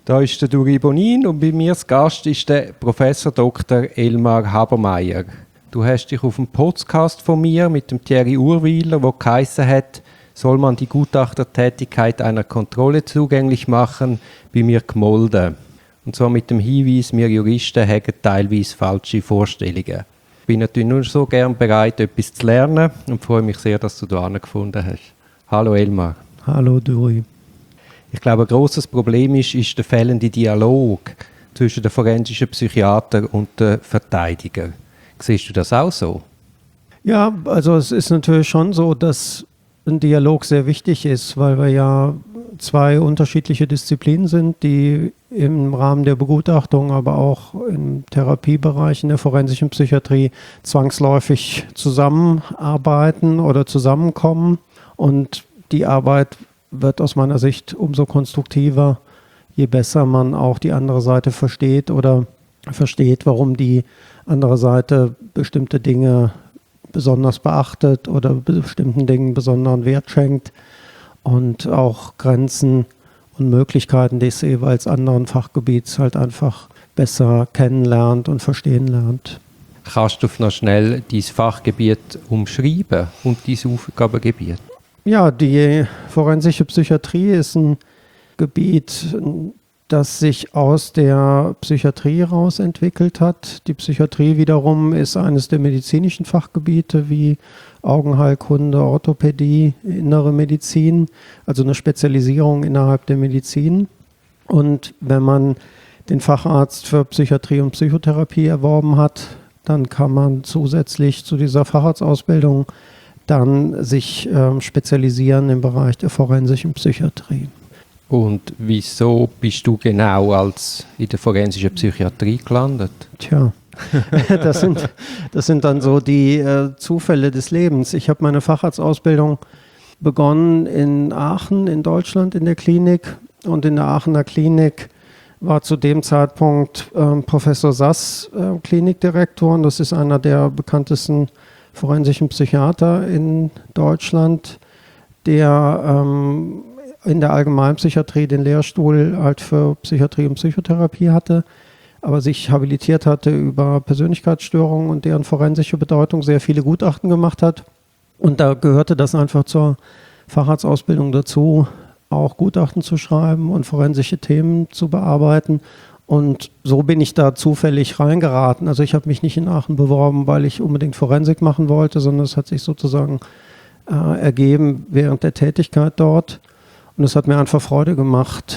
Da ist der Duri Bonin und bei mir als Gast ist der Professor Dr. Elmar Habermeyer. Du hast dich auf einen Podcast von mir mit dem Thierry Urwiler, der geheissen hat, soll man die Gutachtertätigkeit einer Kontrolle zugänglich machen, bei mir gemolden. Und zwar mit dem Hinweis, wir Juristen haben teilweise falsche Vorstellungen. Ich bin natürlich nur so gern bereit, etwas zu lernen und freue mich sehr, dass du da gefunden hast. Hallo Elmar. Hallo Duri. Ich glaube, ein grosses Problem ist der fehlende Dialog zwischen den forensischen Psychiatern und den Verteidigern. Siehst du das auch so? Ja, also es ist natürlich schon so, dass ein Dialog sehr wichtig ist, weil wir ja zwei unterschiedliche Disziplinen sind, die im Rahmen der Begutachtung, aber auch im Therapiebereich in der forensischen Psychiatrie zwangsläufig zusammenarbeiten oder zusammenkommen. Und die Arbeit wird aus meiner Sicht umso konstruktiver, je besser man auch die andere Seite versteht oder versteht, warum die andere Seite bestimmte Dinge besonders beachtet oder bestimmten Dingen besonderen Wert schenkt und auch Grenzen und Möglichkeiten des jeweils anderen Fachgebiets halt einfach besser kennenlernt und verstehen lernt. Kannst du noch schnell dein Fachgebiet umschreiben und dein Aufgabengebiet? Ja, die forensische Psychiatrie ist ein Gebiet, das sich aus der Psychiatrie heraus entwickelt hat. Die Psychiatrie wiederum ist eines der medizinischen Fachgebiete wie Augenheilkunde, Orthopädie, innere Medizin, also eine Spezialisierung innerhalb der Medizin. Und wenn man den Facharzt für Psychiatrie und Psychotherapie erworben hat, dann kann man zusätzlich zu dieser Facharztausbildung dann sich spezialisieren im Bereich der forensischen Psychiatrie. Und wieso bist du genau als in der forensischen Psychiatrie gelandet? Tja, das sind dann so die Zufälle des Lebens. Ich habe meine Facharztausbildung begonnen in Aachen in Deutschland in der Klinik. Und in der Aachener Klinik war zu dem Zeitpunkt Professor Sass Klinikdirektor. Und das ist einer der bekanntesten forensischen Psychiater in Deutschland, der in der Allgemeinpsychiatrie den Lehrstuhl halt für Psychiatrie und Psychotherapie hatte, aber sich habilitiert hatte über Persönlichkeitsstörungen und deren forensische Bedeutung, sehr viele Gutachten gemacht hat. Und da gehörte das einfach zur Facharztausbildung dazu, auch Gutachten zu schreiben und forensische Themen zu bearbeiten. Und so bin ich da zufällig reingeraten. Also ich habe mich nicht in Aachen beworben, weil ich unbedingt Forensik machen wollte, sondern es hat sich sozusagen ergeben während der Tätigkeit dort. Und es hat mir einfach Freude gemacht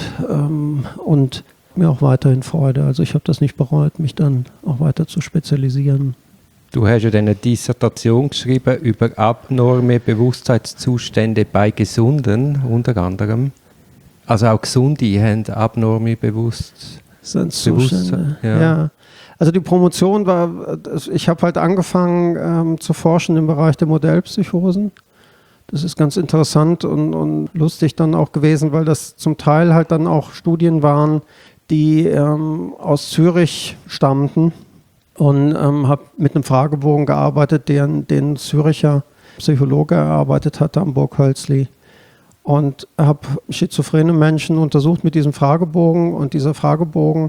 und mir auch weiterhin Freude. Also ich habe das nicht bereut, mich dann auch weiter zu spezialisieren. Du hast ja eine Dissertation geschrieben über abnorme Bewusstseinszustände bei Gesunden, unter anderem. Also auch Gesunde haben abnorme Bewusstseinszustände. Ja. Also die Promotion war, ich habe halt angefangen zu forschen im Bereich der Modellpsychosen. Das ist ganz interessant und lustig dann auch gewesen, weil das zum Teil halt dann auch Studien waren, die aus Zürich stammten, und habe mit einem Fragebogen gearbeitet, den Züricher Psychologe erarbeitet hatte am Burghölzli, und habe schizophrene Menschen untersucht mit diesem Fragebogen, und dieser Fragebogen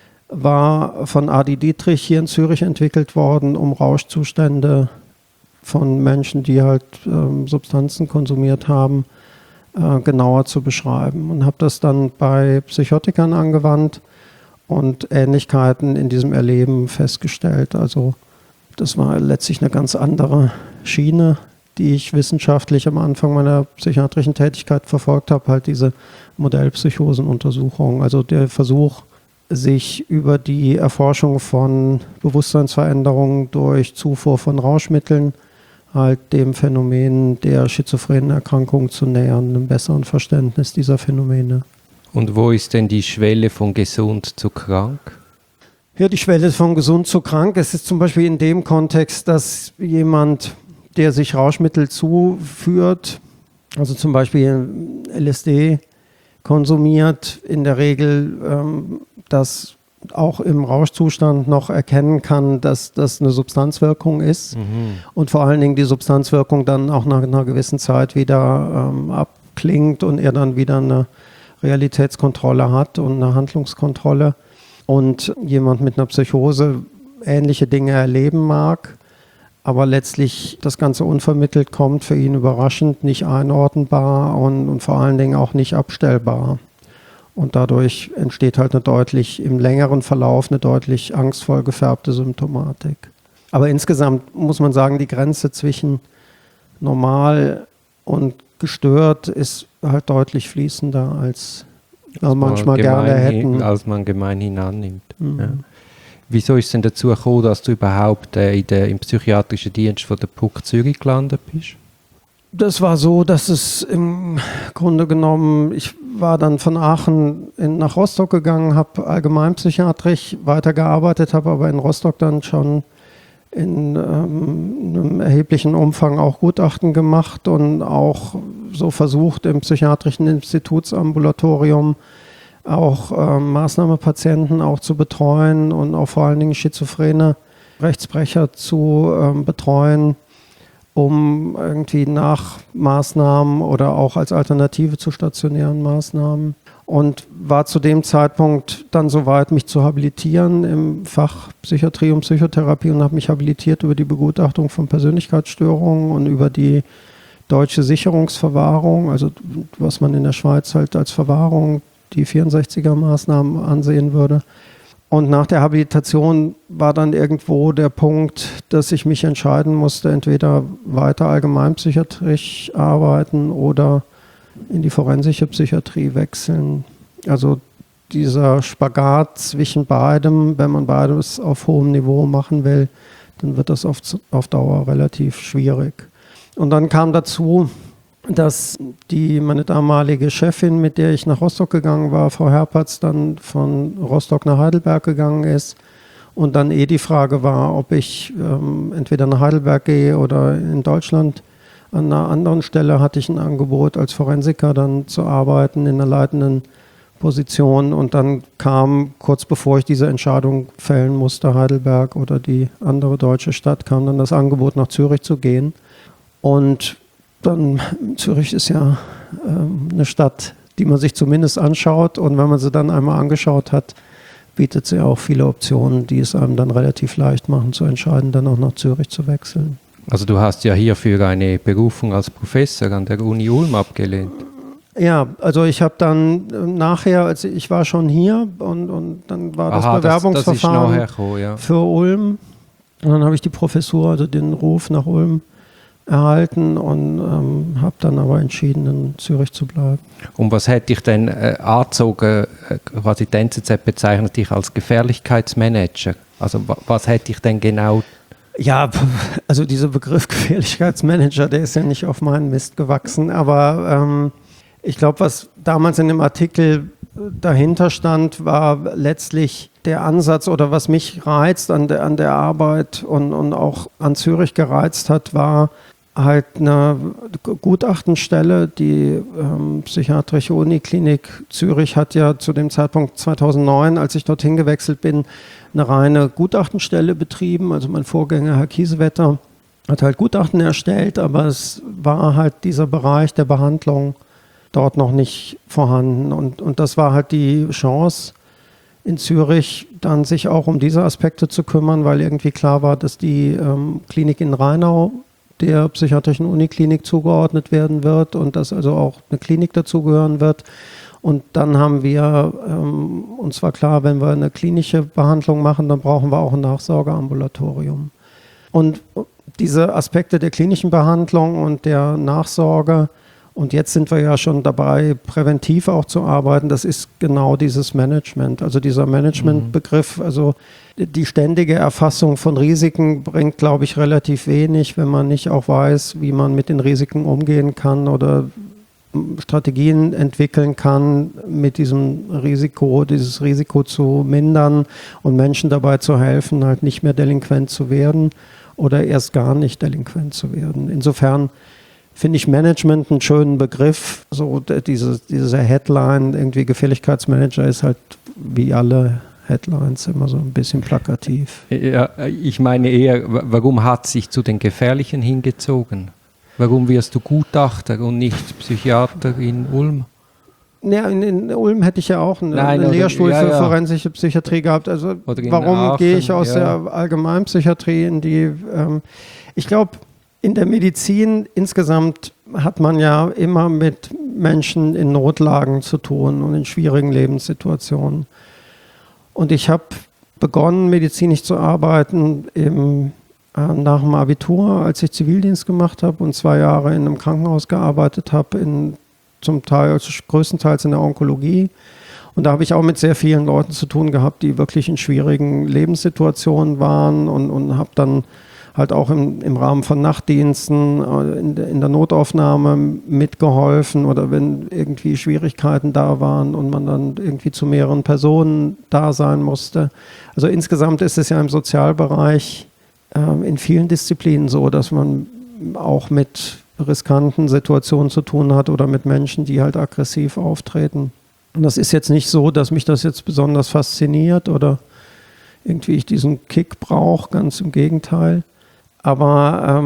war von Adi Dietrich hier in Zürich entwickelt worden, um Rauschzustände von Menschen, die halt Substanzen konsumiert haben, genauer zu beschreiben, und habe das dann bei Psychotikern angewandt und Ähnlichkeiten in diesem Erleben festgestellt. Also das war letztlich eine ganz andere Schiene, die ich wissenschaftlich am Anfang meiner psychiatrischen Tätigkeit verfolgt habe, halt diese Modellpsychosenuntersuchung, also der Versuch, sich über die Erforschung von Bewusstseinsveränderungen durch Zufuhr von Rauschmitteln halt dem Phänomen der schizophrenen Erkrankung zu nähern, einem besseren Verständnis dieser Phänomene. Und wo ist denn die Schwelle von gesund zu krank? Ja, die Schwelle von gesund zu krank, es ist zum Beispiel in dem Kontext, dass jemand, der sich Rauschmittel zuführt, also zum Beispiel LSD konsumiert, in der Regel das auch im Rauschzustand noch erkennen kann, dass das eine Substanzwirkung ist, und vor allen Dingen die Substanzwirkung dann auch nach einer gewissen Zeit wieder abklingt und er dann wieder eine Realitätskontrolle hat und eine Handlungskontrolle und jemand mit einer Psychose ähnliche Dinge erleben mag, aber letztlich das Ganze unvermittelt kommt, für ihn überraschend, nicht einordnbar und vor allen Dingen auch nicht abstellbar. Und dadurch entsteht halt im längeren Verlauf eine deutlich angstvoll gefärbte Symptomatik. Aber insgesamt muss man sagen, die Grenze zwischen normal und gestört ist halt deutlich fließender, als wir manchmal gerne hätten. Als man gemeinhin annimmt. Mhm. Ja. Wieso ist es denn dazu gekommen, dass du überhaupt im psychiatrischen Dienst von der PUC Zürich gelandet bist? Das war so, dass es im Grunde genommen, ich war dann von Aachen nach Rostock gegangen, habe allgemeinpsychiatrisch weitergearbeitet, habe aber in Rostock dann schon in einem erheblichen Umfang auch Gutachten gemacht und auch so versucht, im psychiatrischen Institutsambulatorium auch Maßnahmepatienten auch zu betreuen und auch vor allen Dingen schizophrene Rechtsbrecher zu betreuen, um irgendwie nach Maßnahmen oder auch als Alternative zu stationären Maßnahmen. Und war zu dem Zeitpunkt dann soweit, mich zu habilitieren im Fach Psychiatrie und Psychotherapie und habe mich habilitiert über die Begutachtung von Persönlichkeitsstörungen und über die deutsche Sicherungsverwahrung, also was man in der Schweiz halt als Verwahrung, die 64er-Maßnahmen ansehen würde. Und nach der Habilitation war dann irgendwo der Punkt, dass ich mich entscheiden musste, entweder weiter allgemeinpsychiatrisch arbeiten oder in die forensische Psychiatrie wechseln. Also dieser Spagat zwischen beidem, wenn man beides auf hohem Niveau machen will, dann wird das auf Dauer relativ schwierig. Und dann kam dazu, dass meine damalige Chefin, mit der ich nach Rostock gegangen war, Frau Herpertz, dann von Rostock nach Heidelberg gegangen ist. Und dann die Frage war, ob ich entweder nach Heidelberg gehe oder in Deutschland. An einer anderen Stelle hatte ich ein Angebot, als Forensiker dann zu arbeiten in einer leitenden Position. Und dann kam, kurz bevor ich diese Entscheidung fällen musste, Heidelberg oder die andere deutsche Stadt, kam dann das Angebot, nach Zürich zu gehen. Und dann, Zürich ist ja eine Stadt, die man sich zumindest anschaut. Und wenn man sie dann einmal angeschaut hat, bietet sie auch viele Optionen, die es einem dann relativ leicht machen, zu entscheiden, dann auch nach Zürich zu wechseln. Also du hast ja hierfür eine Berufung als Professor an der Uni Ulm abgelehnt. Ja, also ich habe dann nachher, also ich war schon hier und dann war das Bewerbungsverfahren das ist gekommen, ja. Für Ulm. Und dann habe ich die Professur, also den Ruf nach Ulm erhalten und habe dann aber entschieden, in Zürich zu bleiben. Und was hätte dich denn angezogen, quasi die NZZ bezeichnet dich als Gefährlichkeitsmanager? Also was hätte dich denn genau... Ja, also dieser Begriff Gefährlichkeitsmanager, der ist ja nicht auf meinen Mist gewachsen, aber ich glaube, was damals in dem Artikel dahinter stand, war letztlich der Ansatz oder was mich reizt an der Arbeit und auch an Zürich gereizt hat, war halt eine Gutachtenstelle. Die Psychiatrische Uniklinik Zürich hat ja zu dem Zeitpunkt 2009, als ich dorthin gewechselt bin, eine reine Gutachtenstelle betrieben. Also mein Vorgänger, Herr Kiesewetter, hat halt Gutachten erstellt, aber es war halt dieser Bereich der Behandlung dort noch nicht vorhanden. Und das war halt die Chance in Zürich, dann sich auch um diese Aspekte zu kümmern, weil irgendwie klar war, dass die Klinik in Rheinau der Psychiatrischen Uniklinik zugeordnet werden wird und dass also auch eine Klinik dazugehören wird. Und dann haben wir, uns war klar, wenn wir eine klinische Behandlung machen, dann brauchen wir auch ein Nachsorgeambulatorium. Und diese Aspekte der klinischen Behandlung und der Nachsorge, und jetzt sind wir ja schon dabei, präventiv auch zu arbeiten, das ist genau dieses Management. Also dieser Managementbegriff, also die ständige Erfassung von Risiken bringt, glaube ich, relativ wenig, wenn man nicht auch weiß, wie man mit den Risiken umgehen kann oder Strategien entwickeln kann, mit diesem Risiko, dieses Risiko zu mindern und Menschen dabei zu helfen, halt nicht mehr delinquent zu werden oder erst gar nicht delinquent zu werden. Insofern finde ich Management einen schönen Begriff. So diese Headline, irgendwie Gefährlichkeitsmanager, ist halt wie alle Headlines immer so ein bisschen plakativ. Ja, ich meine eher, warum hat sich zu den Gefährlichen hingezogen? Warum wirst du Gutachter und nicht Psychiater in Ulm? Ja, in Ulm hätte ich ja auch einen Lehrstuhl für forensische Psychiatrie gehabt. Also warum gehe ich aus der Allgemeinpsychiatrie in die... ich glaube, in der Medizin insgesamt hat man ja immer mit Menschen in Notlagen zu tun und in schwierigen Lebenssituationen. Und ich habe begonnen, medizinisch zu arbeiten nach dem Abitur, als ich Zivildienst gemacht habe und 2 Jahre in einem Krankenhaus gearbeitet habe, größtenteils in der Onkologie. Und da habe ich auch mit sehr vielen Leuten zu tun gehabt, die wirklich in schwierigen Lebenssituationen waren und habe dann halt auch im Rahmen von Nachtdiensten in der Notaufnahme mitgeholfen oder wenn irgendwie Schwierigkeiten da waren und man dann irgendwie zu mehreren Personen da sein musste. Also insgesamt ist es ja im Sozialbereich in vielen Disziplinen so, dass man auch mit riskanten Situationen zu tun hat oder mit Menschen, die halt aggressiv auftreten. Und das ist jetzt nicht so, dass mich das jetzt besonders fasziniert oder irgendwie ich diesen Kick brauche, ganz im Gegenteil. Aber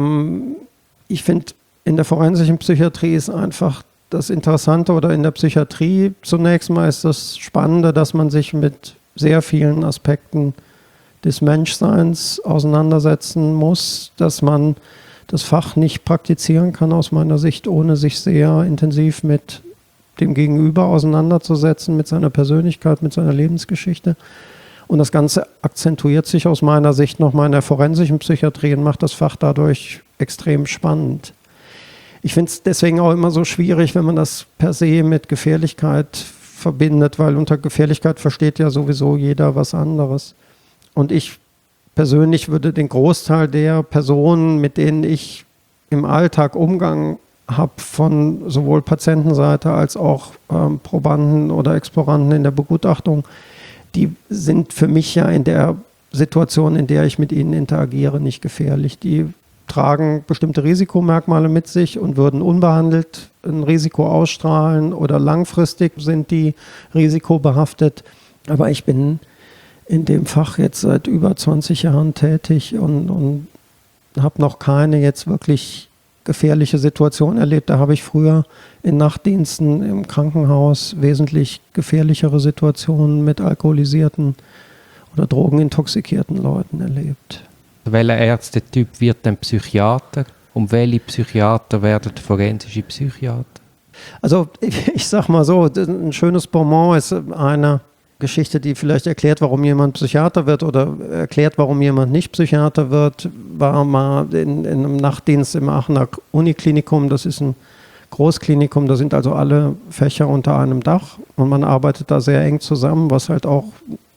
ich finde, in der forensischen Psychiatrie ist einfach das Interessante oder in der Psychiatrie zunächst mal ist das Spannende, dass man sich mit sehr vielen Aspekten des Menschseins auseinandersetzen muss, dass man das Fach nicht praktizieren kann aus meiner Sicht, ohne sich sehr intensiv mit dem Gegenüber auseinanderzusetzen, mit seiner Persönlichkeit, mit seiner Lebensgeschichte. Und das Ganze akzentuiert sich aus meiner Sicht nochmal in der forensischen Psychiatrie und macht das Fach dadurch extrem spannend. Ich finde es deswegen auch immer so schwierig, wenn man das per se mit Gefährlichkeit verbindet, weil unter Gefährlichkeit versteht ja sowieso jeder was anderes. Und ich persönlich würde den Großteil der Personen, mit denen ich im Alltag Umgang habe, von sowohl Patientenseite als auch Probanden oder Exploranten in der Begutachtung, die sind für mich ja in der Situation, in der ich mit ihnen interagiere, nicht gefährlich. Die tragen bestimmte Risikomerkmale mit sich und würden unbehandelt ein Risiko ausstrahlen oder langfristig sind die risikobehaftet. Aber ich bin in dem Fach jetzt seit über 20 Jahren tätig und habe noch keine jetzt wirklich gefährliche Situation erlebt. Da habe ich früher in Nachtdiensten im Krankenhaus wesentlich gefährlichere Situationen mit alkoholisierten oder drogenintoxikierten Leuten erlebt. Welcher Ärztetyp wird ein Psychiater und welche Psychiater werden forensische Psychiater? Also ich sag mal so, ein schönes Bonbon ist eine Geschichte, die vielleicht erklärt, warum jemand Psychiater wird oder erklärt, warum jemand nicht Psychiater wird, war mal in einem Nachtdienst im Aachener Uniklinikum. Das ist ein Großklinikum, da sind also alle Fächer unter einem Dach und man arbeitet da sehr eng zusammen, was halt auch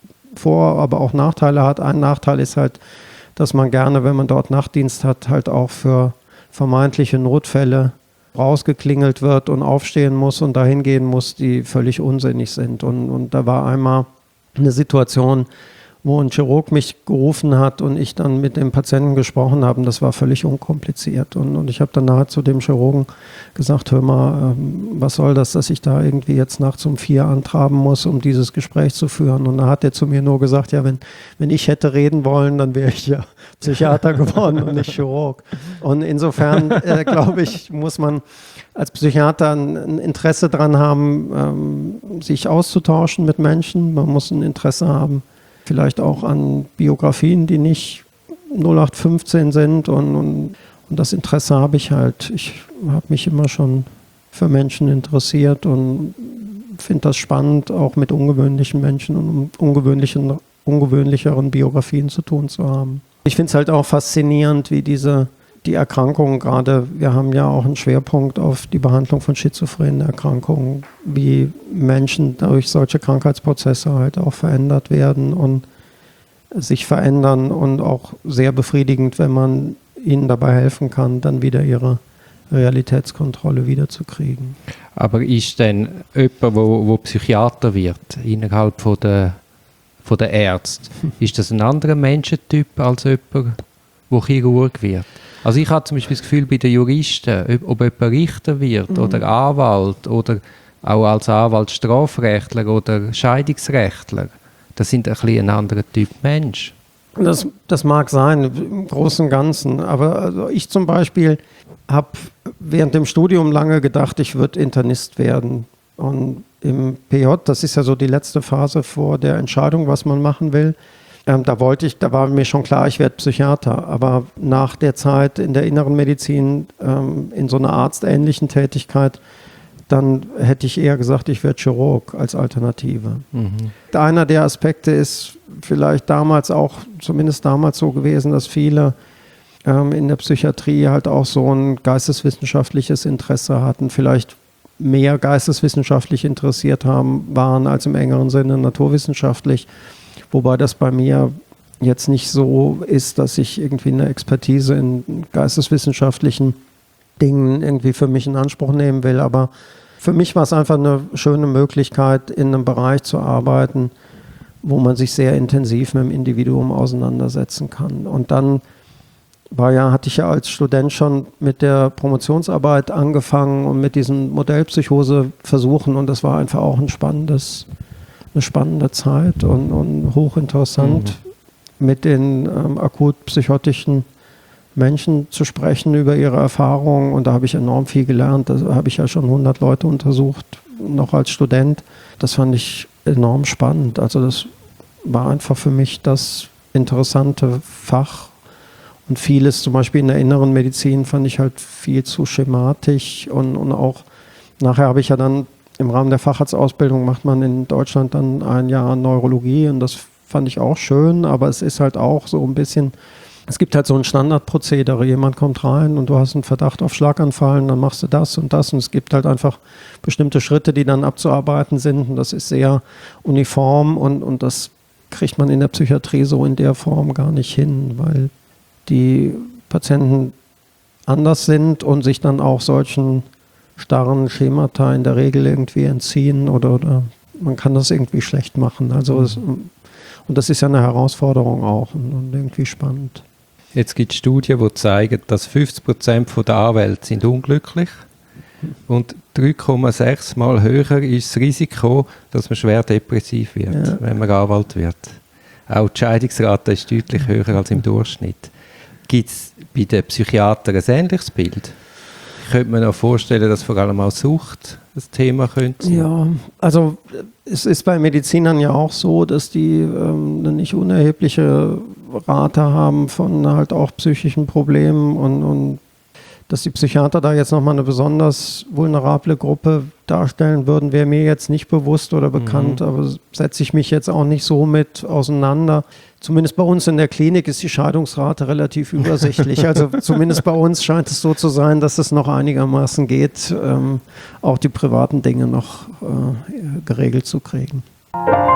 aber auch Nachteile hat. Ein Nachteil ist halt, dass man gerne, wenn man dort Nachtdienst hat, halt auch für vermeintliche Notfälle rausgeklingelt wird und aufstehen muss und dahin gehen muss, die völlig unsinnig sind. Und da war einmal eine Situation, wo ein Chirurg mich gerufen hat und ich dann mit dem Patienten gesprochen habe. Und das war völlig unkompliziert. Und ich habe dann nachher zu dem Chirurgen gesagt, hör mal, was soll das, dass ich da irgendwie jetzt nachts um 4 antraben muss, um dieses Gespräch zu führen. Und da hat er zu mir nur gesagt, ja, wenn ich hätte reden wollen, dann wäre ich ja Psychiater geworden und nicht Chirurg. Und insofern, glaube ich, muss man als Psychiater ein Interesse daran haben, sich auszutauschen mit Menschen. Man muss ein Interesse haben, vielleicht auch an Biografien, die nicht 0815 sind und das Interesse habe ich halt. Ich habe mich immer schon für Menschen interessiert und finde das spannend, auch mit ungewöhnlichen Menschen und ungewöhnlicheren Biografien zu tun zu haben. Ich finde es halt auch faszinierend, wie die Erkrankungen gerade, wir haben ja auch einen Schwerpunkt auf die Behandlung von schizophrenen Erkrankungen, wie Menschen durch solche Krankheitsprozesse halt auch verändert werden und sich verändern und auch sehr befriedigend, wenn man ihnen dabei helfen kann, dann wieder ihre Realitätskontrolle wiederzukriegen. Aber ist denn jemand, wo Psychiater wird, innerhalb von der Ärzte, ist das ein anderer Menschentyp als jemand, der Chirurg wird? Also ich habe zum Beispiel das Gefühl, bei den Juristen, ob jemand Richter wird oder Anwalt oder auch als Anwalt Strafrechtler oder Scheidungsrechtler, das sind ein bisschen ein anderer Typ Mensch. Das mag sein, im Großen und Ganzen. Aber also ich zum Beispiel habe während dem Studium lange gedacht, ich würde Internist werden. Und im PJ, das ist ja so die letzte Phase vor der Entscheidung, was man machen will. Da war mir schon klar, ich werde Psychiater. Aber nach der Zeit in der inneren Medizin, in so einer arztähnlichen Tätigkeit, dann hätte ich eher gesagt, ich werde Chirurg als Alternative. Einer der Aspekte ist vielleicht zumindest damals so gewesen, dass viele in der Psychiatrie halt auch so ein geisteswissenschaftliches Interesse hatten, vielleicht mehr geisteswissenschaftlich interessiert waren als im engeren Sinne naturwissenschaftlich. Wobei das bei mir jetzt nicht so ist, dass ich irgendwie eine Expertise in geisteswissenschaftlichen Dingen irgendwie für mich in Anspruch nehmen will. Aber für mich war es einfach eine schöne Möglichkeit, in einem Bereich zu arbeiten, wo man sich sehr intensiv mit dem Individuum auseinandersetzen kann. Und dann hatte ich ja als Student schon mit der Promotionsarbeit angefangen und mit diesen Modellpsychose-Versuchen, und das war einfach auch eine spannende Zeit und hochinteressant, mit den akut psychotischen Menschen zu sprechen über ihre Erfahrungen, und da habe ich enorm viel gelernt. Da habe ich ja schon 100 Leute untersucht, noch als Student. Das fand ich enorm spannend. Also das war einfach für mich das interessante Fach. Und vieles, zum Beispiel in der inneren Medizin, fand ich halt viel zu schematisch. Und auch nachher habe ich ja dann im Rahmen der Facharztausbildung macht man in Deutschland dann ein Jahr Neurologie, und das fand ich auch schön, aber es ist halt auch so ein bisschen, es gibt halt so ein Standardprozedere, jemand kommt rein und du hast einen Verdacht auf Schlaganfall, dann machst du das und das, und es gibt halt einfach bestimmte Schritte, die dann abzuarbeiten sind, und das ist sehr uniform, und das kriegt man in der Psychiatrie so in der Form gar nicht hin, weil die Patienten anders sind und sich dann auch solchen starren Schemata in der Regel irgendwie entziehen, oder man kann das irgendwie schlecht machen. Also und das ist ja eine Herausforderung auch und irgendwie spannend. Jetzt gibt es Studien, die zeigen, dass 50% der Anwälte sind unglücklich und 3,6 Mal höher ist das Risiko, dass man schwer depressiv wird, wenn man Anwalt wird. Auch die Scheidungsrate ist deutlich höher als im Durchschnitt. Gibt es bei den Psychiatern ein ähnliches Bild? Ich könnte mir noch vorstellen, dass vor allem auch Sucht das Thema könnte sein. Ja, also es ist bei Medizinern ja auch so, dass die eine nicht unerhebliche Rate haben von halt auch psychischen Problemen, und dass die Psychiater da jetzt nochmal eine besonders vulnerable Gruppe darstellen würden, wäre mir jetzt nicht bewusst oder bekannt, aber setze ich mich jetzt auch nicht so mit auseinander. Zumindest bei uns in der Klinik ist die Scheidungsrate relativ übersichtlich. Also zumindest bei uns scheint es so zu sein, dass es noch einigermaßen geht, auch die privaten Dinge noch geregelt zu kriegen.